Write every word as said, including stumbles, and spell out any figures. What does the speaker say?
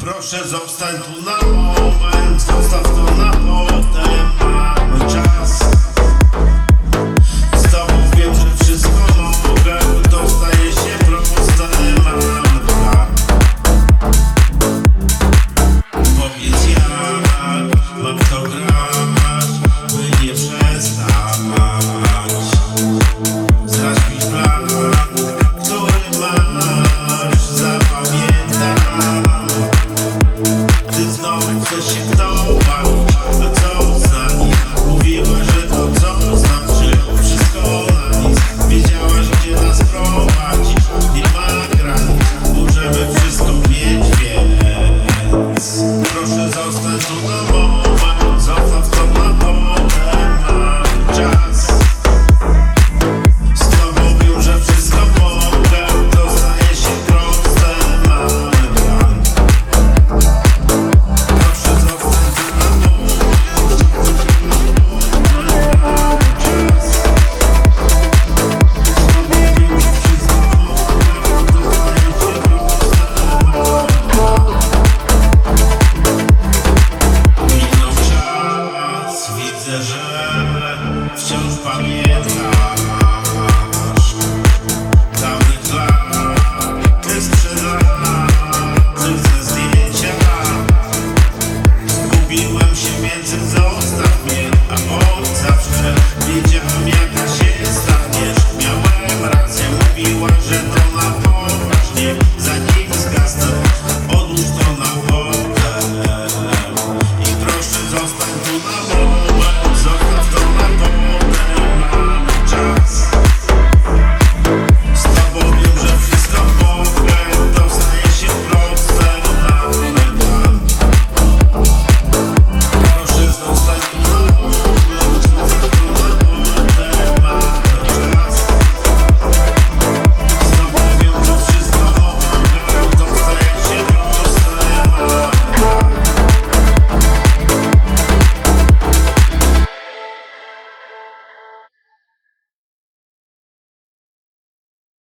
Proszę zostań tu na moment, zostaw to na potem. Mamy czas. Z tobą wiem, że wszystko mogę. To staje się proste, mamy plan. Powiedz jak mam to grać, by nie przestawać. Zdradź mi plan, który masz, zapamiętam. Ty znowu chcesz się